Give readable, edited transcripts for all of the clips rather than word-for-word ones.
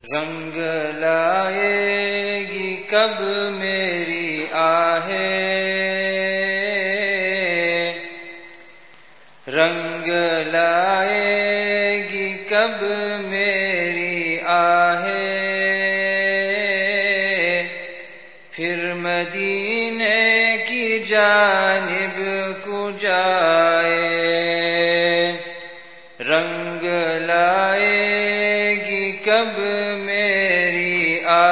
रंग लाएगी कब मेरी आहें, रंग लाएगी कब मेरी आहें, फिर मदीने की जानिब को जाए, रंग लाएगी कब मेरी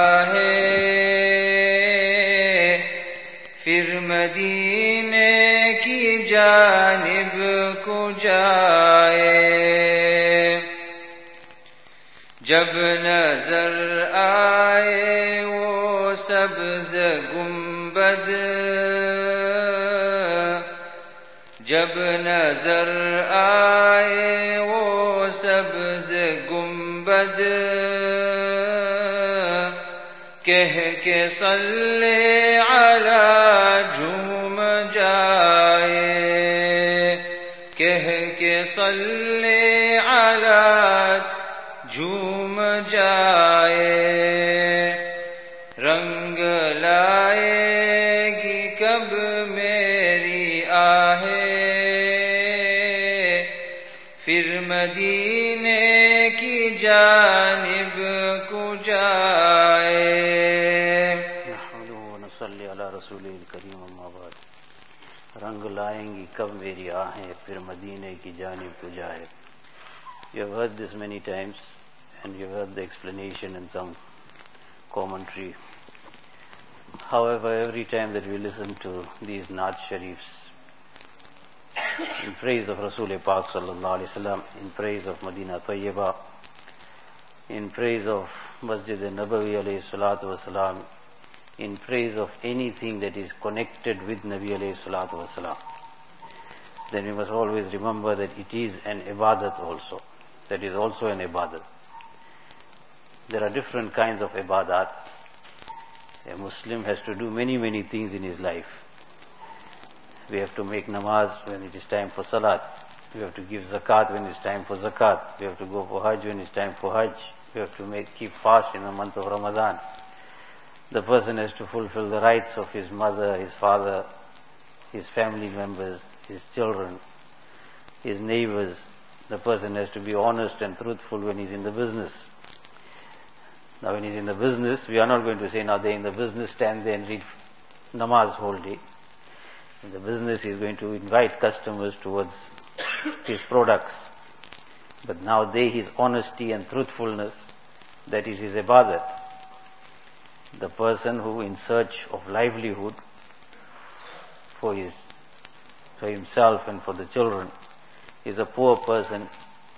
आहें, फिर मदीने की जानिब को जाए। जब नजर आए वो सब्ज गुंबद, जब नजर आए वो सब्ज गुंबद, कह के सल्ले अला झूम जाए, कह के सल्ले अला झूम जाए। रंग लाएगी कब मेरी आहें, फिर मदीने की जानिब को जाए। रंग लाएंगी कब मेरी आहें, फिर मदीने की जानिब को जाए. You have heard this many times and you have heard the explanation in some commentary. However, every time that we listen to these Naat Sharifs in praise of Rasul Pak sallallahu alaihi wasallam, in praise of Madina Tayyibah, in praise of Masjid Nabawi alayhi salatu wasalam, in praise of anything that is connected with Nabi alayhi salatu wasalam, then we must always remember that it is an ibadat also. That is also an ibadat. There are different kinds of ibadat. A Muslim has to do many things in his life. We have to make namaz when it is time for salat. We have to give zakat when it is time for zakat. We have to go for hajj when it is time for hajj. We have to keep fast in the month of Ramadan. The person has to fulfill the rights of his mother, his father, his family members, his children, his neighbors. The person has to be honest and truthful when he's in the business. Now when he's in the business, we are not going to say, now they're in the business, stand there and read namaz whole day. In the business, he's going to invite customers towards his products. But now there, his honesty and truthfulness, that is his ibadat. The person who in search of livelihood for himself and for the children is a poor person.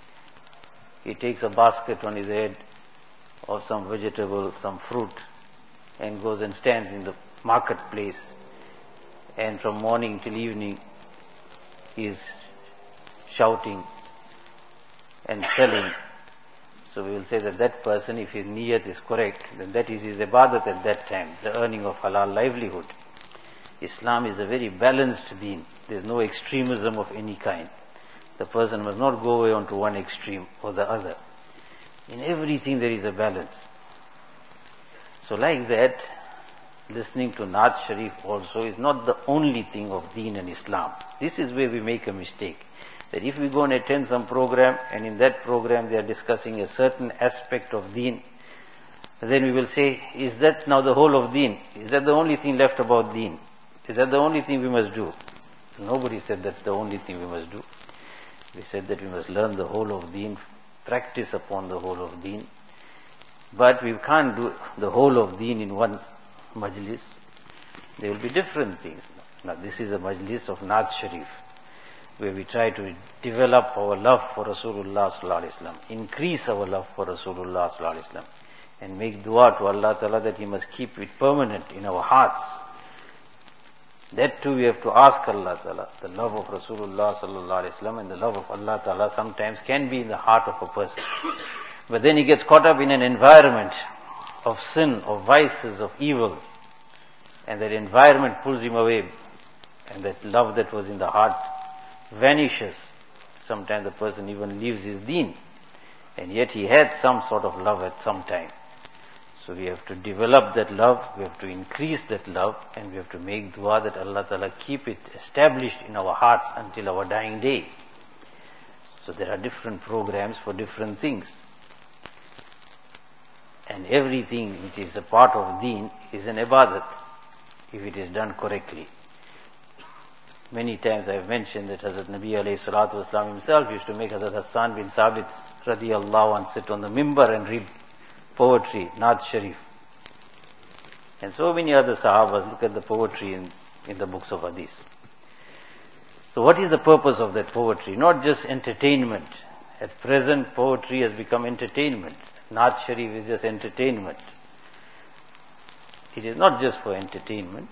He takes a basket on his head of some vegetable, some fruit, and goes and stands in the marketplace, and from morning till evening he is shouting and selling. So we will say that that person, if his niyat is correct, then that is his ibadat at that time, the earning of halal livelihood. Islam is a very balanced deen. There is no extremism of any kind. The person must not go away onto one extreme or the other. In everything there is a balance. So like that, listening to Naat Sharif also is not the only thing of deen and Islam. This is where we make a mistake. That if we go and attend some program, and in that program they are discussing a certain aspect of deen, then we will say, is that now the whole of deen? Is that the only thing left about deen? Is that the only thing we must do? Nobody said that's the only thing we must do. We said that we must learn the whole of deen, practice upon the whole of deen. But we can't do the whole of deen in one majlis. There will be different things. Now this is a majlis of Naat Sharif, where we try to develop our love for Rasulullah sallallahu alaihi wasallam, increase our love for Rasulullah sallallahu alaihi wasallam, and make dua to Allah Ta'ala that He must keep it permanent in our hearts. That too we have to ask Allah Ta'ala. The love of Rasulullah sallallahu alaihi wasallam and the love of Allah Ta'ala sometimes can be in the heart of a person. But then he gets caught up in an environment of sin, of vices, of evil, and that environment pulls him away, and that love that was in the heart vanishes. Sometimes the person even leaves his deen, and yet he had some sort of love at some time. So we have to develop that love, we have to increase that love, and we have to make dua that Allah Ta'ala keep it established in our hearts until our dying day. So there are different programs for different things. And everything which is a part of deen is an ibadat, if it is done correctly. Many times I have mentioned that Hazrat Nabi alayhi salatu wasalam himself used to make Hazrat Hassan bin Sabit radiyallahu anh sit on the mimbar and read poetry, Naat Sharif. And so many other Sahabas look at the poetry in the books of Hadith. So what is the purpose of that poetry? Not just entertainment. At present, poetry has become entertainment. Naat Sharif is just entertainment. It is not just for entertainment.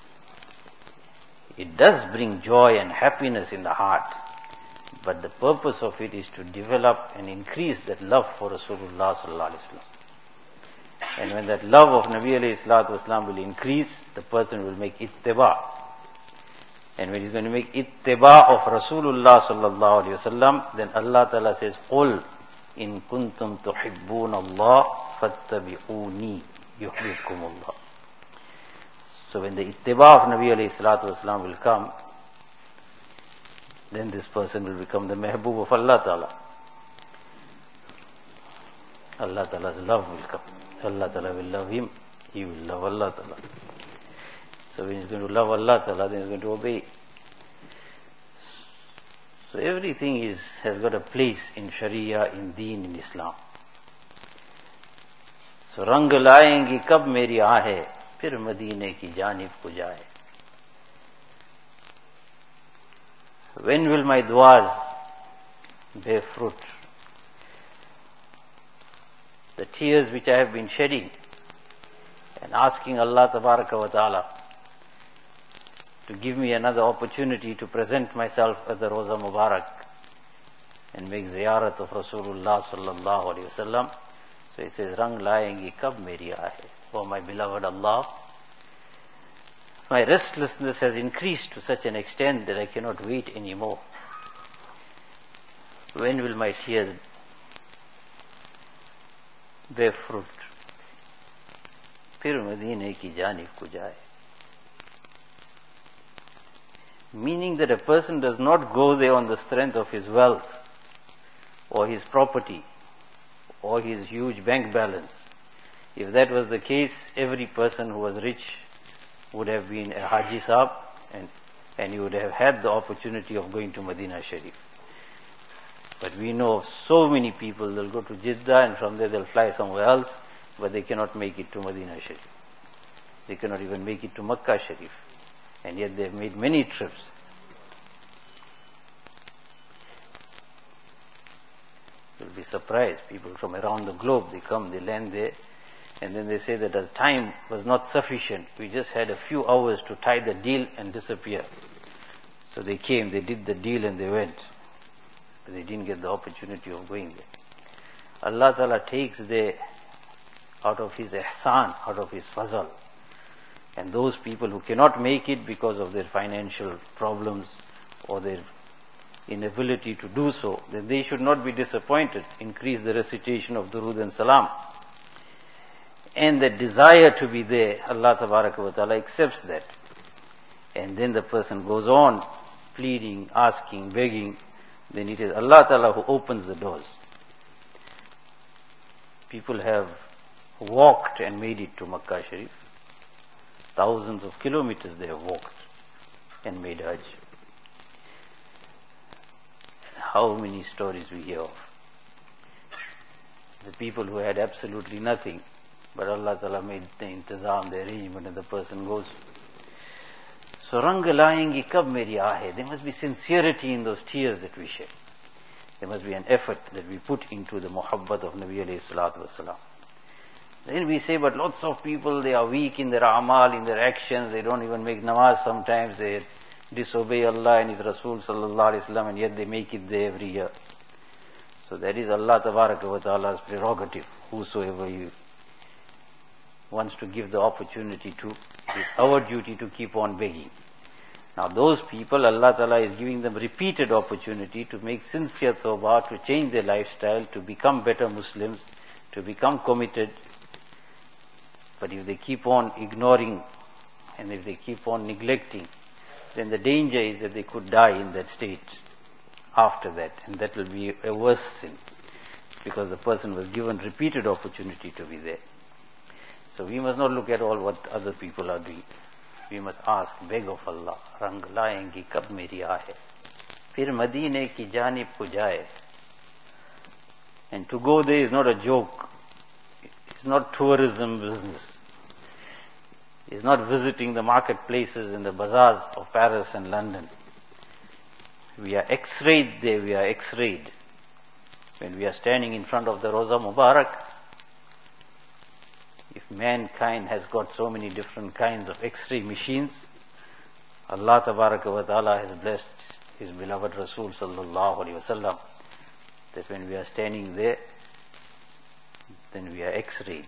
It does bring joy and happiness in the heart. But the purpose of it is to develop and increase that love for Rasulullah sallallahu alaihi wasallam. And when that love of Nabi alayhi salatu wasalam will increase, the person will make ittiba. And when he's going to make ittiba of Rasulullah sallallahu alaihi wasallam, then Allah Ta'ala says, قُلْ إِن كُنْتُمْ تُحِبُّونَ اللَّهَ فَاتَّبِعُونِي يُحْبِبْكُمُ اللَّهُ. So when the ittiba of Nabi alayhi salatu wasalam will come, then this person will become the mehboob of Allah Ta'ala. Allah Ta'ala's love will come. Allah Ta'ala will love him, he will love Allah Ta'ala. So when he's going to love Allah Ta'ala, then he's going to obey. So everything has got a place in Sharia, in Deen, in Islam. So rang layengi kab meri aahe, fir Madine ki janib ko jaye. When will my duas bear fruit? The tears which I have been shedding and asking Allah Tabaraka wa Ta'ala to give me another opportunity to present myself at the Roza Mubarak and make ziyarat of Rasulullah sallallahu alaihi wasallam. So he says, Rang layengi kab meri aahe. Oh my beloved Allah, my restlessness has increased to such an extent that I cannot wait anymore. When will my tears bear fruit? Fir Madine ki janib ko jaye. Meaning that a person does not go there on the strength of his wealth or his property or his huge bank balance. If that was the case, every person who was rich would have been a Haji Sahib and he would have had the opportunity of going to Medina Sharif. But we know of so many people, they'll go to Jeddah and from there they'll fly somewhere else, but they cannot make it to Medina Sharif. They cannot even make it to Makkah Sharif. And yet they've made many trips. You'll be surprised. People from around the globe, they come, they land there, and then they say that the time was not sufficient. We just had a few hours to tie the deal and disappear. So they came, they did the deal and they went. But they didn't get the opportunity of going there. Allah Ta'ala takes there out of His ihsan, out of His fazal. And those people who cannot make it because of their financial problems or their inability to do so, then they should not be disappointed. Increase the recitation of Durood and Salam. And the desire to be there, Allah Tabaraka wa Ta'ala accepts that. And then the person goes on pleading, asking, begging. Then it is Allah Ta'ala who opens the doors. People have walked and made it to Makkah Sharif. Thousands of kilometers they have walked and made Hajj. How many stories we hear of. The people who had absolutely nothing, but Allah Ta'ala made the intizam, the arrangement, and the person goes. So, rang layengi kab meri aahe. There must be sincerity in those tears that we shed. There must be an effort that we put into the muhabbat of Nabi alayhi salatu wasalam. Then we say, but lots of people, they are weak in their amal, in their actions, they don't even make namaz sometimes, they disobey Allah and His Rasul sallallahu alaihi wasallam, and yet they make it there every year. So that is Allah Tabaraka wa Ta'ala's prerogative. Whosoever He wants to give the opportunity to, it is our duty to keep on begging. Now those people, Allah Ta'ala is giving them repeated opportunity to make sincere tawbah, to change their lifestyle, to become better Muslims, to become committed. But if they keep on ignoring and if they keep on neglecting, then the danger is that they could die in that state after that, and that will be a worse sin, because the person was given repeated opportunity to be there. So we must not look at all what other people are doing. We must ask, beg of Allah, rang layengi kab meri aahe, fir Madine ki janib ko jaye. And to go there is not a joke. It's not tourism business. It's not visiting the marketplaces and the bazaars of Paris and London. We are X-rayed there, we are X-rayed. When we are standing in front of the Roza Mubarak, if mankind has got so many different kinds of X-ray machines, Allah Tabaraka wa Ta'ala has blessed His beloved Rasul Sallallahu Alaihi Wasallam, that when we are standing there, then we are X-rayed.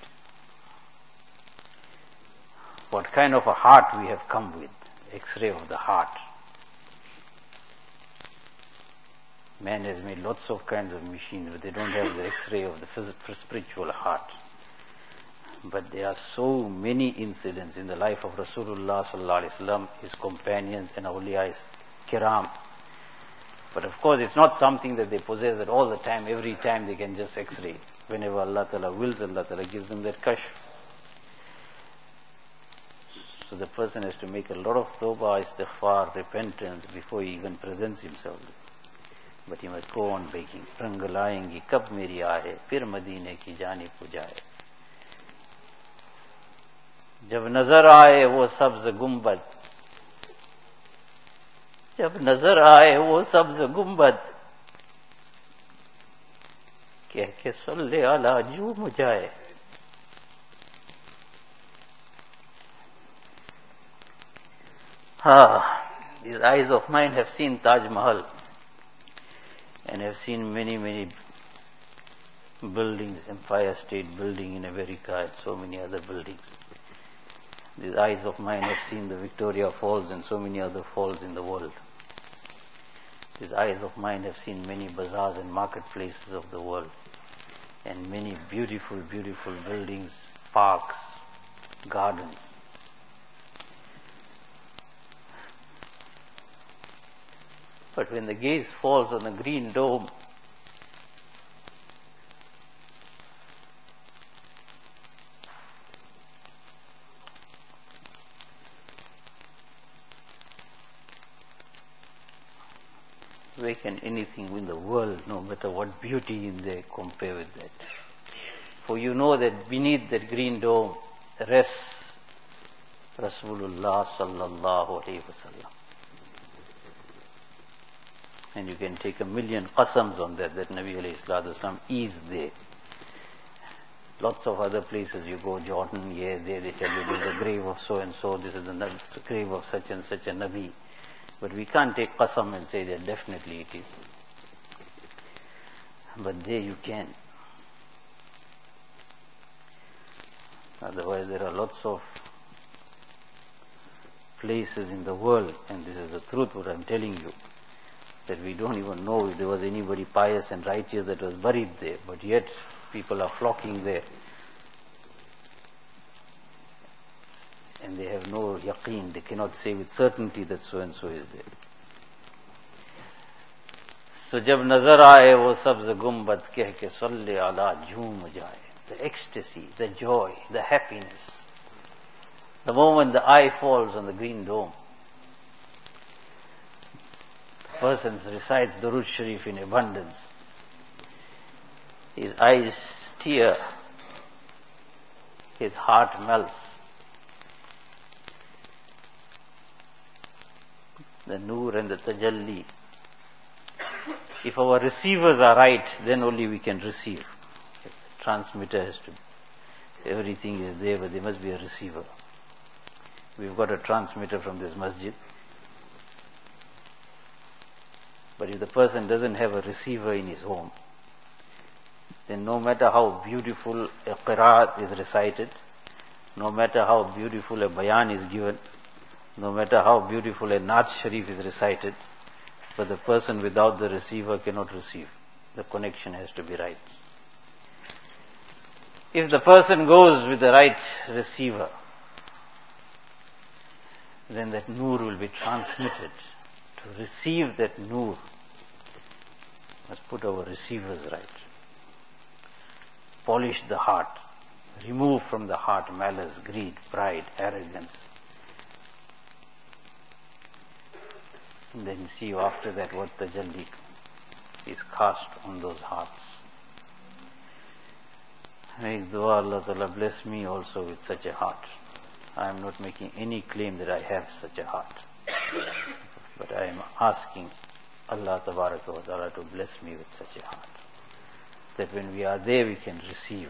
What kind of a heart we have come with, X-ray of the heart. Man has made lots of kinds of machines, but they don't have the X-ray of the spiritual heart. But there are so many incidents in the life of Rasulullah Sallallahu Alaihi Wasallam, his companions and awliyas kiram. But of course it's not something that they possess at all the time, every time they can just X-ray. Whenever Allah Ta'ala wills, Allah Ta'ala gives them that kashf. So the person has to make a lot of tawbah, istighfar, repentance before he even presents himself. But he must go on begging. Rang layengi kab meri aahe, fir Madine ki janib ko jaye. जब नजर आए वो सब्ज गुंबद, जब नजर आए वो सब्ज गुंबद, कह के सल्ले अला झूम जाए. These eyes of mine have seen Taj Mahal and have seen many buildings, Empire State Building in America and so many other buildings. These eyes of mine have seen the Victoria Falls and so many other falls in the world. These eyes of mine have seen many bazaars and marketplaces of the world, and many beautiful buildings, parks, gardens. But when the gaze falls on the green dome, where can anything in the world, no matter what beauty in there, compare with that? For you know that beneath that green dome rests Rasulullah Sallallahu Alaihi Wasallam. And you can take 1,000,000 qasams on that Nabi Alayhi Salatu Wasallam is there. Lots of other places you go, Jordan, there they tell you this is the grave of so and so, this is the grave of such and such a Nabi. But we can't take qasam and say that definitely it is. But there you can. Otherwise there are lots of places in the world, and this is the truth what I'm telling you, that we don't even know if there was anybody pious and righteous that was buried there, but yet people are flocking there. And they have no yaqeen, they cannot say with certainty that so and so is there. So jab nazar aaye wo sabz gumbad keh ke salli ala jhoom jaye. The ecstasy, the joy, the happiness. The moment the eye falls on the green dome, the person recites Durood Sharif in abundance. His eyes tear, his heart melts. The Noor and the Tajalli. If our receivers are right, then only we can receive. The transmitter has to, everything is there, but there must be a receiver. We've got a transmitter from this masjid. But if the person doesn't have a receiver in his home, then no matter how beautiful a qiraat is recited, no matter how beautiful a bayan is given, no matter how beautiful a Naat Sharif is recited, but the person without the receiver cannot receive. The connection has to be right. If the person goes with the right receiver, then that nur will be transmitted. To receive that nur, must put our receivers right. Polish the heart. Remove from the heart malice, greed, pride, arrogance. And then see after that what tajalli is cast on those hearts. Make dua, Allah Ta'ala bless me also with such a heart. I am not making any claim that I have such a heart. But I am asking Allah Tabaraka wa Ta'ala to bless me with such a heart. That when we are there we can receive.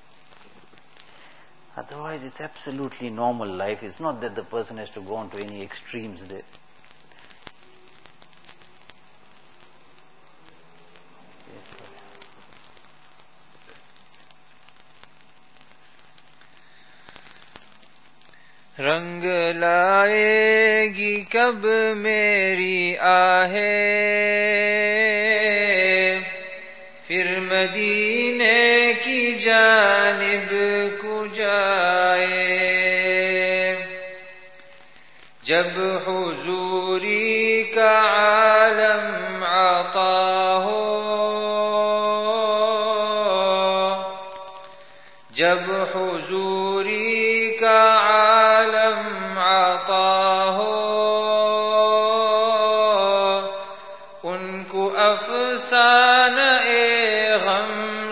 Otherwise it's absolutely normal life. It's not that the person has to go on to any extremes there. रंग लाएगी कब मेरी आहें, फिर मदीने की जानिब को जाए। जब हुजूरी का आलम आता हो, जब हुजूरी का आलम आता हो, उनको अफसाने गम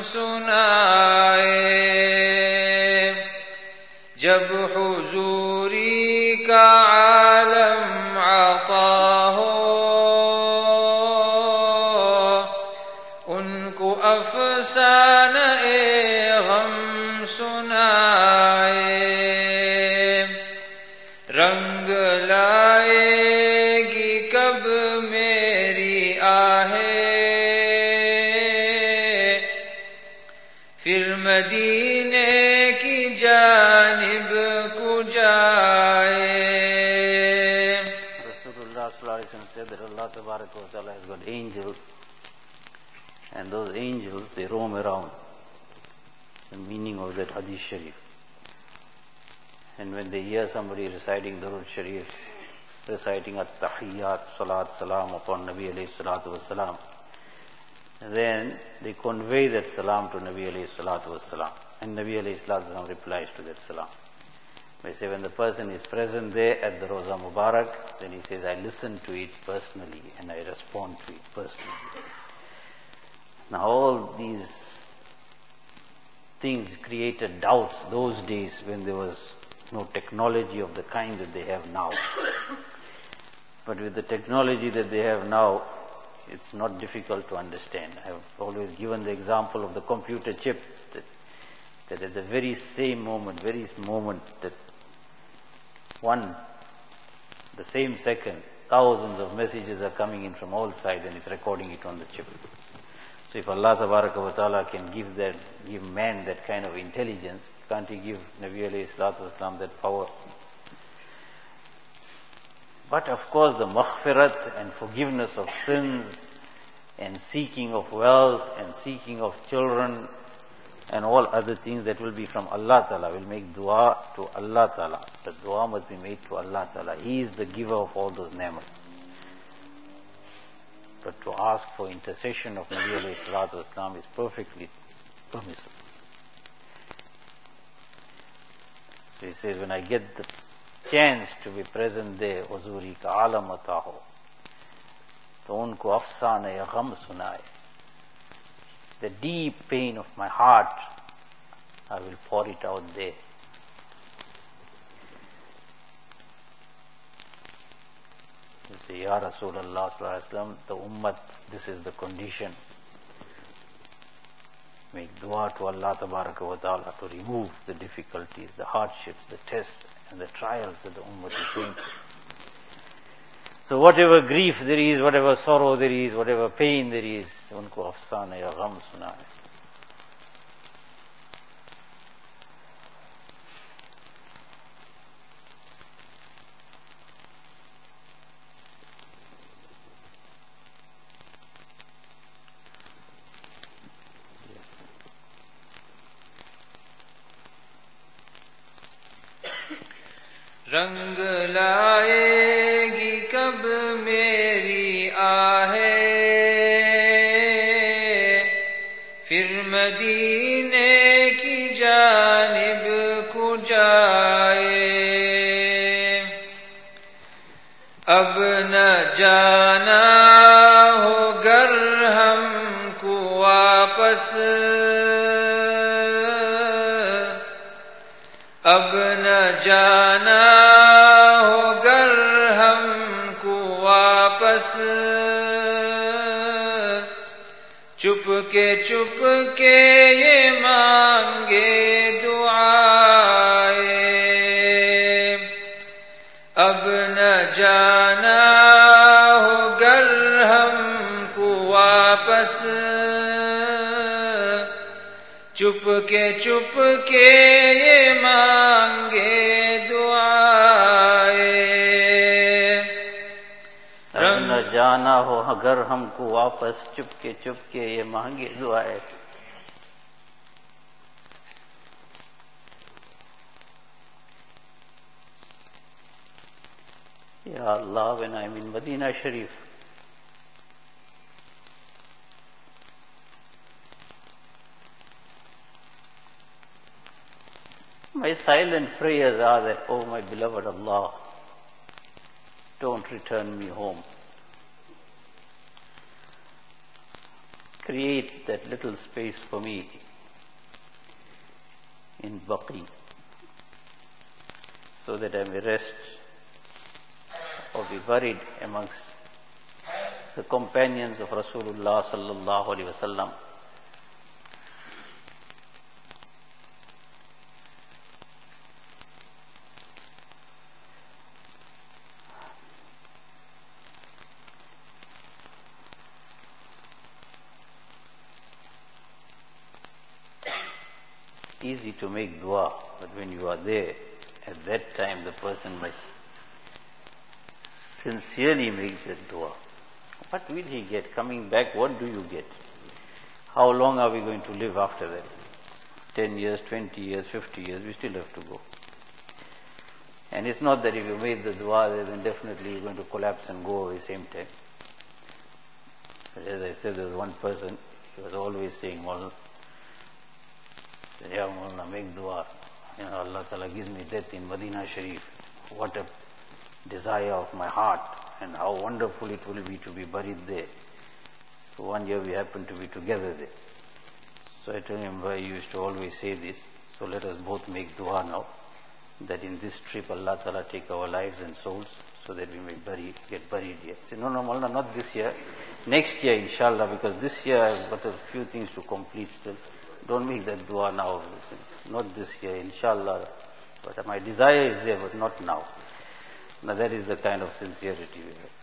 सुनाए। जब हुजूरी का आलम आता हो, उनको अफसाने गम सुनाए। रंग लाएगी कब मेरी आहें, फिर मदीने की जानिब को जाए। Rasulullah Sallallahu Alaihi Wasallam said that Allah Tabaraka wa Ta'ala has got angels, and those angels, they roam around. The meaning of that Hadith Sharif. And when they hear somebody reciting Durud Sharif, reciting At-Tahiyyat, Salat, Salam upon Nabi alayhi salatu wassalam, then they convey that salam to Nabi alayhi salatu wassalam. And Nabi alayhi salatu wassalam replies to that salam. They say when the person is present there at the Roza Mubarak, then he says, I listen to it personally and I respond to it personally. Now all these things created doubts those days when there was no technology of the kind that they have now. But with the technology that they have now, it's not difficult to understand. I have always given the example of the computer chip that at the very same moment, that the same second, thousands of messages are coming in from all sides and it's recording it on the chip. So if Allah Tabaraka wa Ta'ala can give man that kind of intelligence, can't He give Nabi alayhi salatu wasalam that power? But of course the maghfirat and forgiveness of sins and seeking of wealth and seeking of children and all other things that will be from Allah Ta'ala, will make dua to Allah Ta'ala. The dua must be made to Allah Ta'ala. He is the giver of all those ni'mats. But to ask for intercession of Nabi alayhi salatu wasalam is perfectly permissible. So he says, when I get the chance to be present there, huzuri ka alam ata ho, to unko afsane gham sunaye. The deep pain of my heart, I will pour it out there. You say, Ya Rasulullah Sallallahu Alaihi Wasallam, the Ummah, this is the condition. Make dua to Allah Tabaraka wa Ta'ala to remove the difficulties, the hardships, the tests and the trials that the Ummah is going through. So whatever grief there is, whatever sorrow there is, whatever pain there is, unko afsana ya gham sunaye. रंग लाएगी कब मेरी आहें, फिर मदीने की जानिब को जाए। अब न जाना हो गर हमको वापस, अब न जाना हो गर हमको वापस। चुपके चुपके ये मांगे दुआएं, अब न जाना हो गर हमको वापस। चुपके चुपके ये मांगे दुआएं। अब न जाना हो अगर हमको वापस, चुपके चुपके ये मांगे दुआएं। Ya Allah, when I'm in Medina Sharif, my silent prayers are that, oh my beloved Allah, don't return me home. Create that little space for me in Baqi, so that I may rest or be buried amongst the companions of Rasulullah sallallahu alaihi wasallam. It's easy to make dua, but when you are there, at that time the person must sincerely make that dua. What will he get? Coming back, what do you get? How long are we going to live after that? 10 years, 20 years, 50 years, we still have to go. And it's not that if you made the dua, then definitely you're going to collapse and go away same time. But as I said, there was one person, he was always saying, Maulana, Ya Maulana, make dua. You know, Allah Ta'ala gives me death in Medina Sharif. What a desire of my heart, and how wonderful it will be to be buried there. So one year we happened to be together there. So I told him, why you used to always say this, so let us both make dua now, that in this trip Allah Ta'ala take our lives and souls, so that we may get buried here. I said, no, Maulana, not this year, next year inshallah, because this year I've got a few things to complete still. Don't make that dua now, not this year, inshallah. But my desire is there, but not now. Now that is the kind of sincerity we have.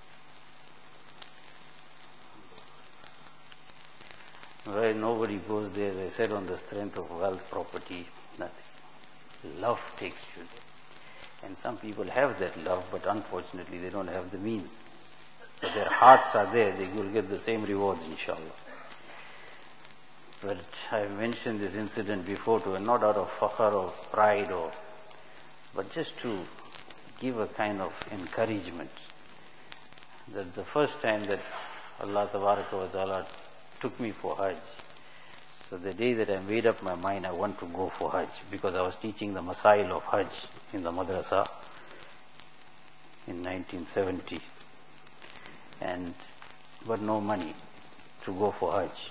Where nobody goes there, as I said, on the strength of wealth, property, nothing. Love takes you there. And some people have that love, but unfortunately they don't have the means. So their hearts are there, they will get the same rewards, inshallah. But I've mentioned this incident before to, not out of fakhr or pride, but just to give a kind of encouragement. That the first time that Allah Tabaraka wa Ta'ala took me for Hajj, so the day that I made up my mind I want to go for Hajj, because I was teaching the Masail of Hajj in the madrasa in 1970, but no money to go for Hajj.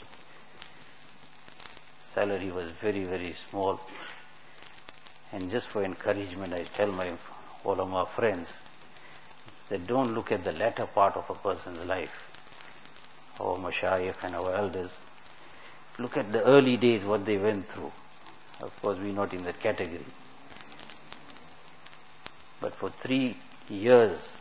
Salary was very, very small. And just for encouragement, I tell my ulama friends that don't look at the latter part of a person's life, our mashayikh and our elders. Look at the early days, what they went through. Of course, we're not in that category. But for 3 years,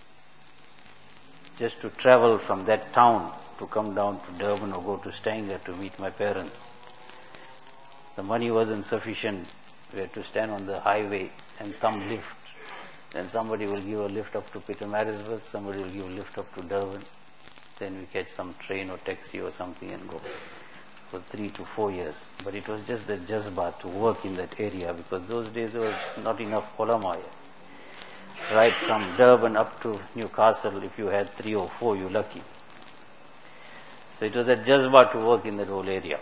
just to travel from that town to come down to Durban or go to Stanger to meet my parents, the money wasn't sufficient. We had to stand on the highway and some lift. Then somebody will give a lift up to Pietermaritzburg, somebody will give a lift up to Durban. Then we catch some train or taxi or something and go for 3 to 4 years. But it was just the jazba to work in that area, because those days there was not enough ulama. Right from Durban up to Newcastle, if you had 3 or 4, you're lucky. So it was a jazba to work in that whole area.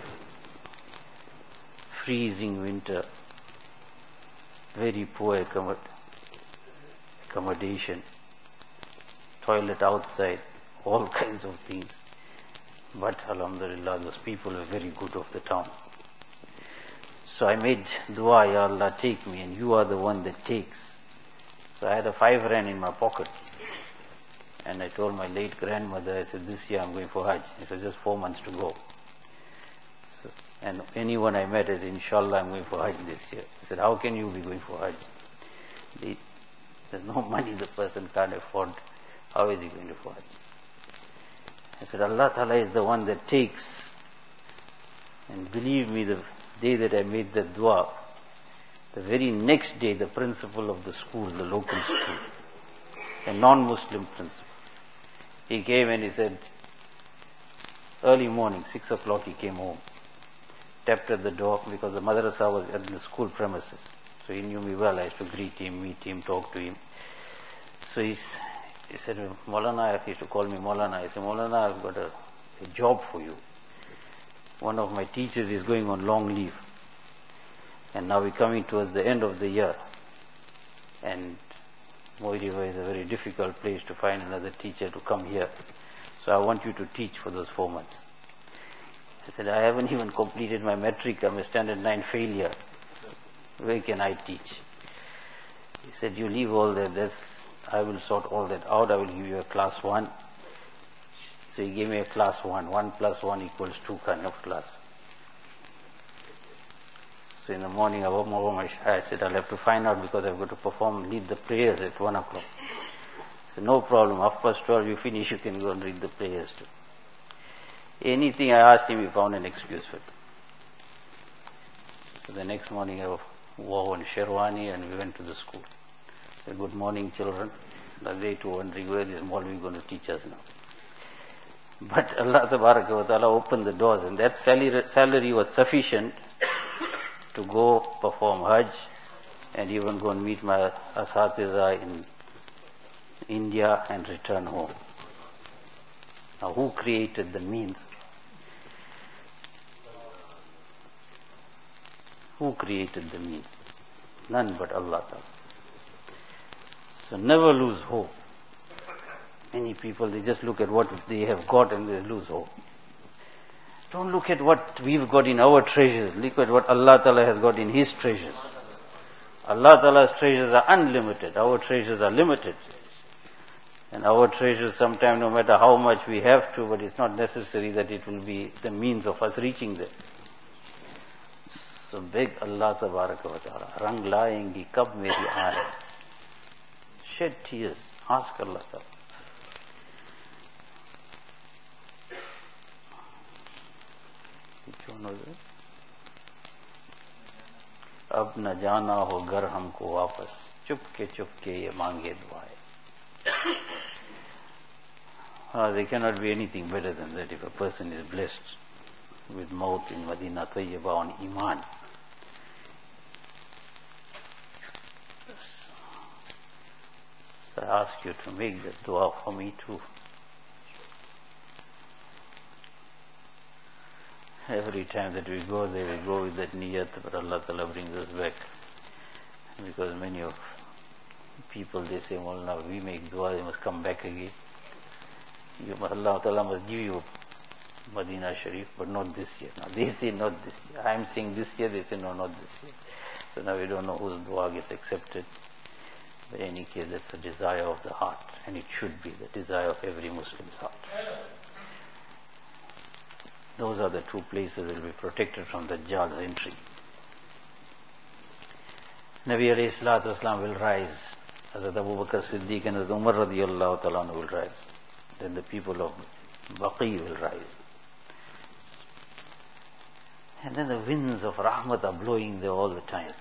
Freezing winter, very poor accommodation, toilet outside, all kinds of things. But alhamdulillah, those people were very good of the town. So I made dua, Ya Allah, take me, and you are the one that takes. So I had a 5 rand in my pocket. And I told my late grandmother, I said, this year I'm going for Hajj. It was just 4 months to go. So, and anyone I met, I said, Inshallah, I'm going for Hajj this year. I said, how can you be going for Hajj? There's no money the person can't afford. How is he going to for Hajj? I said, Allah Ta'ala is the one that takes. And believe me, the day that I made that dua, the very next day, the principal of the school, the local school, a non-Muslim principal, he came and he said, early morning, 6 o'clock he came home, tapped at the door because the madrasa was at the school premises. So he knew me well. I used to greet him, meet him, talk to him. So he said, Maulana, he used to call me Maulana. I said, Maulana, I've got a job for you. One of my teachers is going on long leave. And now we're coming towards the end of the year. And Moiriva is a very difficult place to find another teacher to come here. So I want you to teach for those 4 months. I said, I haven't even completed my metric. I'm a standard 9 failure. Where can I teach? He said, you leave all that. I will sort all that out. I will give you a class 1. So he gave me a class 1. 1 plus 1 equals 2 kind of class. So in the morning I said, I'll have to find out because I've got to lead the prayers at 1 o'clock. I said, no problem. 12:30 you finish, you can go and read the prayers too. Anything I asked him, he found an excuse for it. So the next morning I wore one sherwani and we went to the school. I said, good morning children. The way to wondering where is Maulvi going to teach us now. But Allah Tabaraka wa Ta'ala opened the doors, and that salary was sufficient to go perform Hajj and even go and meet my asatiza in India and return home. Now who created the means? Who created the means? None but Allah Ta'ala. So never lose hope. Many people, they just look at what they have got and they lose hope. Don't look at what we've got in our treasures. Look at what Allah Ta'ala has got in His treasures. Allah Ta'ala's treasures are unlimited. Our treasures are limited. And our treasures sometimes, no matter how much we have to, but it's not necessary that it will be the means of us reaching there. So beg Allah Tabaraka wa Ta'ala, rang layengi kab meri aaye. Shed tears. Ask Allah Ta'ala. अब न जाना हो घर हमको वापस चुपके ये मांगे दुआएं. There cannot be anything better than that if a person is blessed with maut in Madinah Tayyibah on Iman. So I ask you to make that dua for me too. Every time that we go there, we go with that niyat, but Allah Ta'ala brings us back. Because many of people, they say, Maulana, we make dua, you must come back again. Allah Ta'ala must give you Madinah Sharif, but not this year. Now they say not this year. I am saying this year, they say no, not this year. So now we don't know whose dua gets accepted. But in any case, that's a desire of the heart. And it should be the desire of every Muslim's heart. Those are the 2 places that will be protected from Dajjal's entry. Nabi alayhi salatu wasalam will rise. Hazrat Abu Bakr Siddiq and Hazrat Umar radiyallahu ta'ala will rise. Then the people of Baqi will rise. And then the winds of Rahmat are blowing there all the time.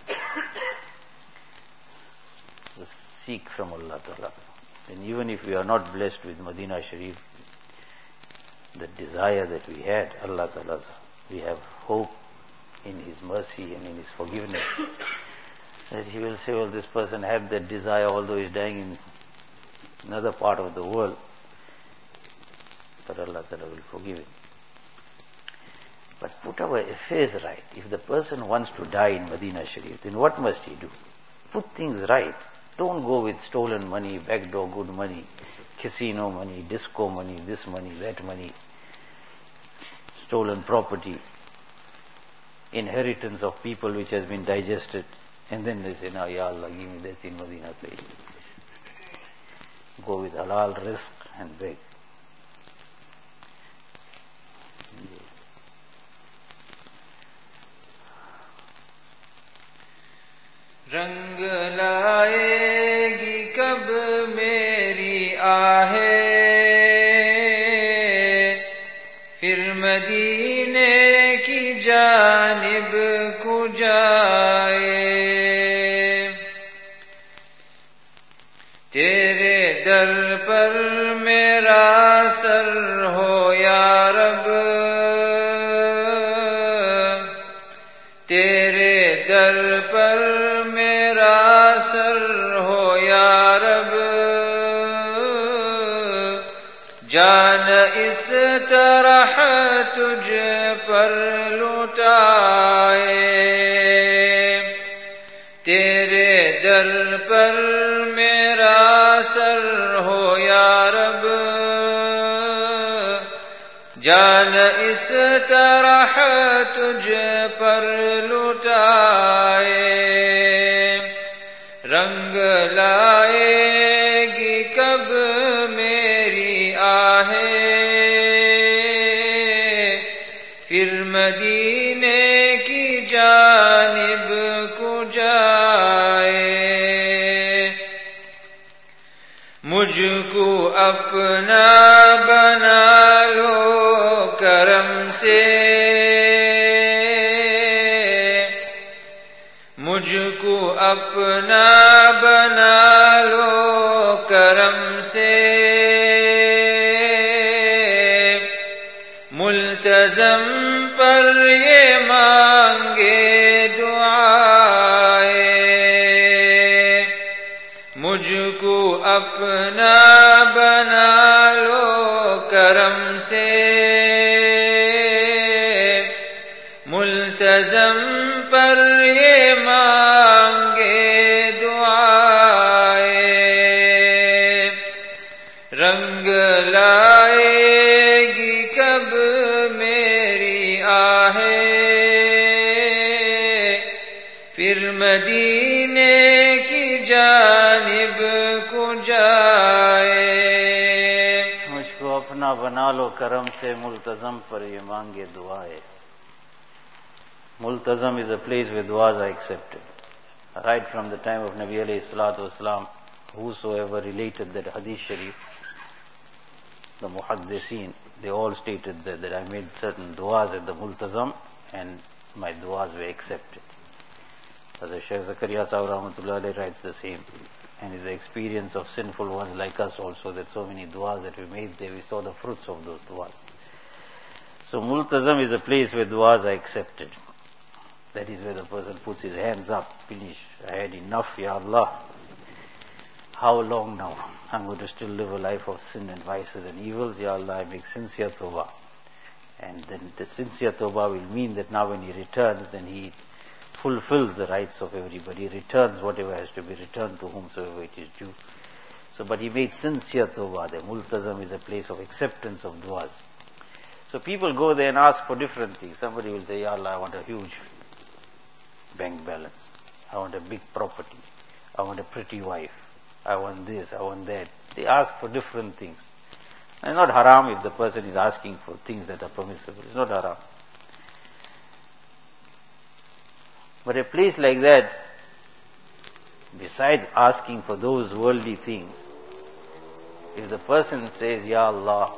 So seek from Allah Ta'ala. And even if we are not blessed with Madinah Sharif, the desire that we had, Allah Ta'ala, we have hope in His mercy and in His forgiveness. that he will say, well, this person had that desire although he is dying in another part of the world, but Allah Ta'ala will forgive him. But put our affairs right. If the person wants to die in Medina Sharif, then what must he do? Put things right. Don't go with stolen money, backdoor good money, casino money, disco money, this money, that money, stolen property, inheritance of people which has been digested, and then they say, now, Ya Allah, give me that in Medina. Go with halal, risk and beg. रंग लाएगी कब मेरी आहे, फिर मदीने की जानिब को जाए। तेरे दर पर मेरा सर हो या रब, तेरे दर पर मेरा सर हो या रब, जान इस तरह तुझ पर लुटाए। तेरे दर पर मेरा सर हो या रब, जान इस तरह तुझ पर लुटाए। रंग लाएगी कब मेरी आहे, फिर मदीने की जानिब को जाए। मुझको अपना बना लो करम से, मुझको अपना बना लो करम से। मुल्तज़म पर ये मांगे दुआए, मुझको अपना बना लो करम से। मुल्तज़म पर ये मांगे दुआए। रंग लाएगी कब मेरी आहे, फिर मदीने की जानिब को जाए। मुझको अपना बना लो करम से, मुल्तज़म पर ये मांगे दुआए। Multazam is a place where du'as are accepted. Right from the time of Nabi alayhi salatu wasalam, whosoever related that hadith sharif, the muhaddiseen, they all stated that I made certain du'as at the Multazam and my du'as were accepted. As Shaykh Zakaria Sahib Rahmatullah alayhi writes the same. And it's the experience of sinful ones like us also, that so many du'as that we made there, we saw the fruits of those du'as. So Multazam is a place where du'as are accepted. That is where the person puts his hands up, finish, I had enough, Ya Allah. How long now? I'm going to still live a life of sin and vices and evils, Ya Allah, I make sincere tawbah. And then the sincere tawbah will mean that now when he returns, then he fulfills the rights of everybody, returns whatever has to be returned to whomsoever it is due. So, but he made sincere tawbah. The Multazam is a place of acceptance of du'as. So people go there and ask for different things. Somebody will say, Ya Allah, I want a huge bank balance. I want a big property. I want a pretty wife. I want this, I want that. They ask for different things. It's not haram if the person is asking for things that are permissible. It's not haram. But a place like that, besides asking for those worldly things, if the person says, Ya Allah,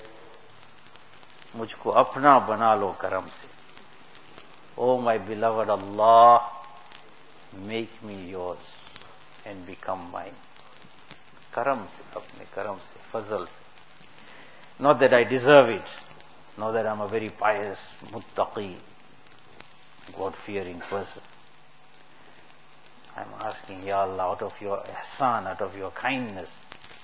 mujhko apna bana lo karam se. Oh my beloved Allah, make me yours and become mine. Karam se, apne karam se, fazal se. Not that I deserve it, not that I'm a very pious, muttaqi, God-fearing person. I'm asking, Ya Allah, out of your ihsan, out of your kindness,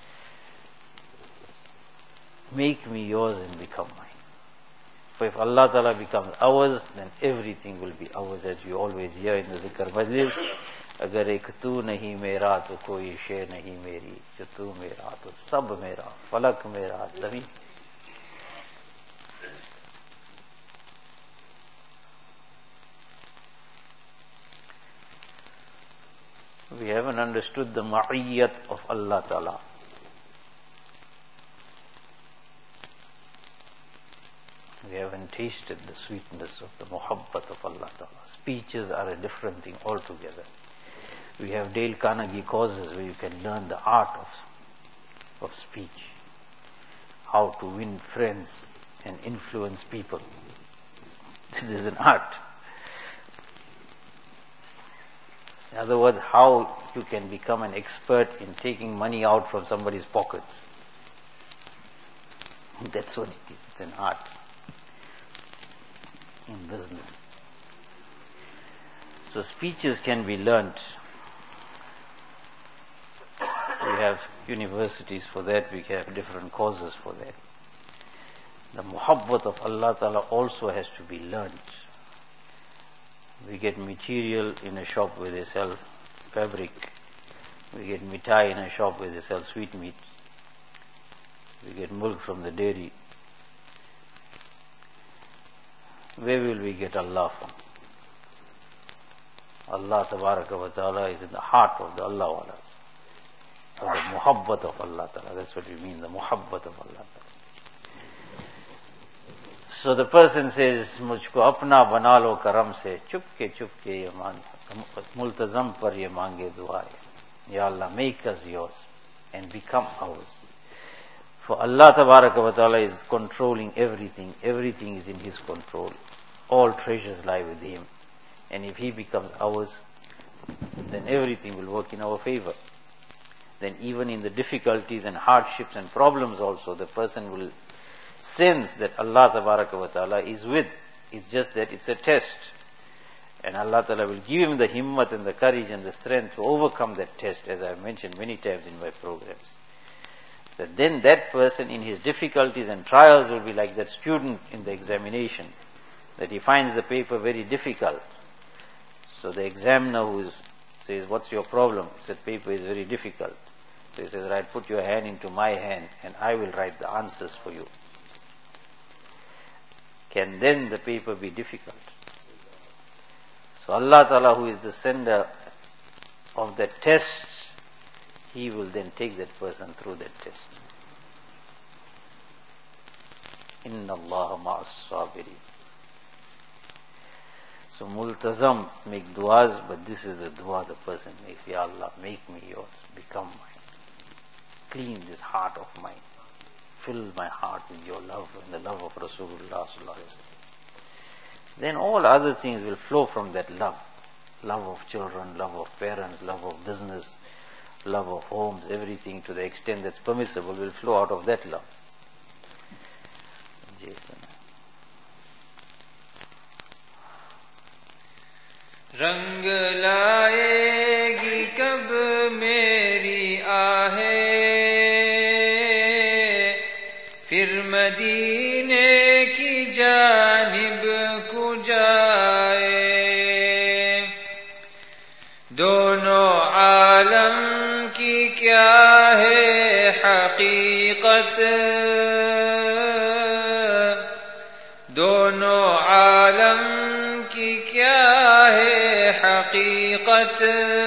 make me yours and become mine. For if Allah Ta'ala becomes ours, then everything will be ours, as you always hear in the Zikr Majlis. Agar ek tu nahi mera, to koi shay nahi meri. Jo tu mera, to sab mera. Falak mera, zameen. We haven't understood the ma'iyyat of Allah Ta'ala. We haven't tasted the sweetness of the muhabbat of Allah Ta'ala. Speeches are a different thing altogether. We have Dale Carnegie courses where you can learn the art of speech, how to win friends and influence people. This is an art. In other words, how you can become an expert in taking money out from somebody's pocket. That's what it is. It's an art in business. So speeches can be learnt. We have universities for that, we have different courses for that. The muhabbat of Allah Ta'ala also has to be learnt. We get material in a shop where they sell fabric. We get mithai in a shop where they sell sweetmeat. We get milk from the dairy. Where will we get Allah from? Allah Tabaraka wa Ta'ala is in the heart of the Allah Walas. Or the muhabbat of Allah Ta'ala. That's what we mean, the muhabbat of Allah Ta'ala. So the person says, Mujhko apna bana lo karam se, chupke ye multazam par ye mange dua hai. Ya Allah, make us yours and become ours. For Allah Tabaraka wa Ta'ala is controlling everything. Everything is in His control. All treasures lie with Him. And if He becomes ours, then everything will work in our favor. Then even in the difficulties and hardships and problems also, the person will sense that Allah Tabaraka wa Ta'ala is with. It's just that it's a test. And Allah Ta'ala will give him the himmat and the courage and the strength to overcome that test, as I have mentioned many times in my programs. That then that person in his difficulties and trials will be like that student in the examination, that he finds the paper very difficult. So the examiner says, what's your problem? He said, paper is very difficult. So he says, right, put your hand into my hand and I will write the answers for you. Can then the paper be difficult? So Allah Ta'ala, who is the sender of that test, He will then take that person through that test. Inna Allah ma'as sabirin. So multazam, make du'as, but this is the dua the person makes. Ya Allah, make me yours, become mine. Clean this heart of mine. Fill my heart with your love and the love of Rasulullah sallallahu alaihi wasallam. Then all other things will flow from that love. Love of children, love of parents, love of business, love of homes, everything to the extent that's permissible will flow out of that love. Jason. रंग लाएगी कब मेरी आहें, फिर मदीने की जानिब को जाए। दोनों आलम की क्या है हकीकत, दोनों आलम की क्या है हकीकत।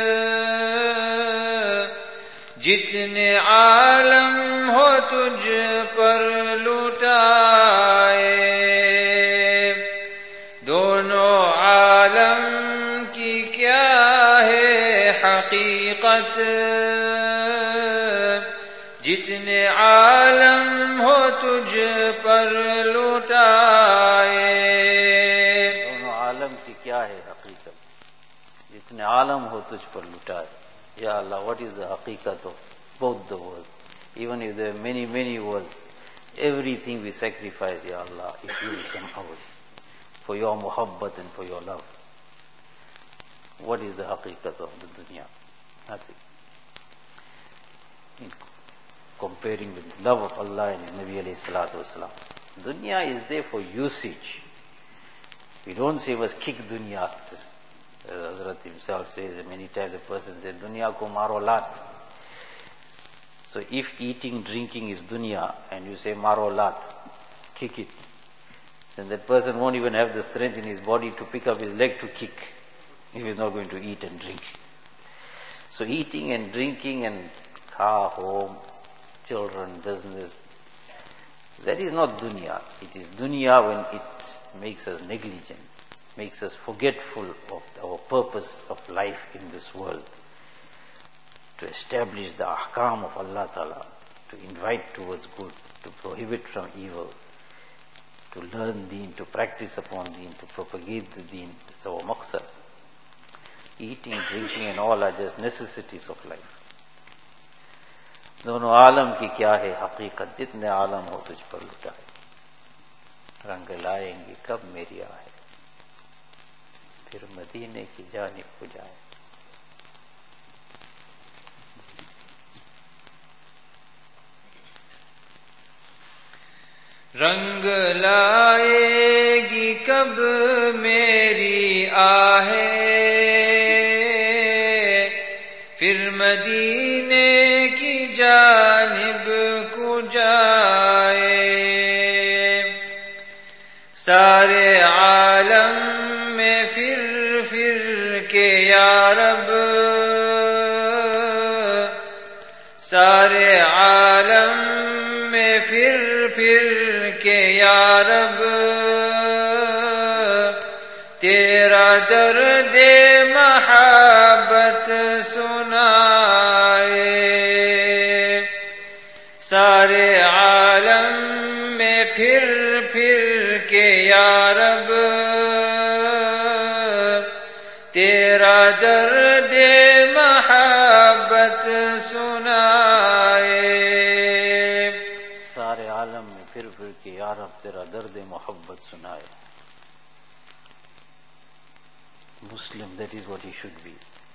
जितने आलम हो तुझ पर लुटाए, दोनों आलम की क्या है हकीकत। जितने आलम हो तुझ पर लुटाए, दोनों आलम की क्या है हकीकत, जितने आलम हो तुझ पर लुटाए. Ya Allah, what is the haqiqat of both the worlds? Even if there are many, many worlds, everything we sacrifice, Ya Allah, it will become ours. For your muhabbat and for your love. What is the haqiqat of the dunya? Nothing. In comparing with the love of Allah and His Nabi alayhi salatu wasalam. Dunya is there for usage. We don't say must kick dunya. As Hazrat himself says, many times a person says, dunya ko maro lat. So if eating, drinking is dunya, and you say maro lat, kick it, then that person won't even have the strength in his body to pick up his leg to kick, if he's not going to eat and drink. So eating and drinking and car, home, children, business, that is not dunya. It is dunya when it makes us negligent, makes us forgetful of our purpose of life in this world. To establish the ahkam of Allah Ta'ala, to invite towards good, to prohibit from evil, to learn deen, to practice upon deen, to propagate the deen. That's our maqsad. Eating, drinking and all are just necessities of life. दोनों आलम की क्या है हकीकत, जितने आलम हो तुझ पर लुटाए, रंग लाएंगे कब मेरी आए, फिर मदीने की जानिब को जाए. रंग लाएगी कब मेरी आहे, फिर मदीने की जानिब को जाए. सारे आलम में फिर के या रब, सारे आलम में फिर के या रब, तेरा दर्द महब्बत सुनाए. सारे आलम में फिर के या रब, तेरा दर्द महब्बत सुनाए. सारे आलम में फिर के या रब, तेरा दर्द मोहब्बत सुनाए. Muslim, that is what he should be.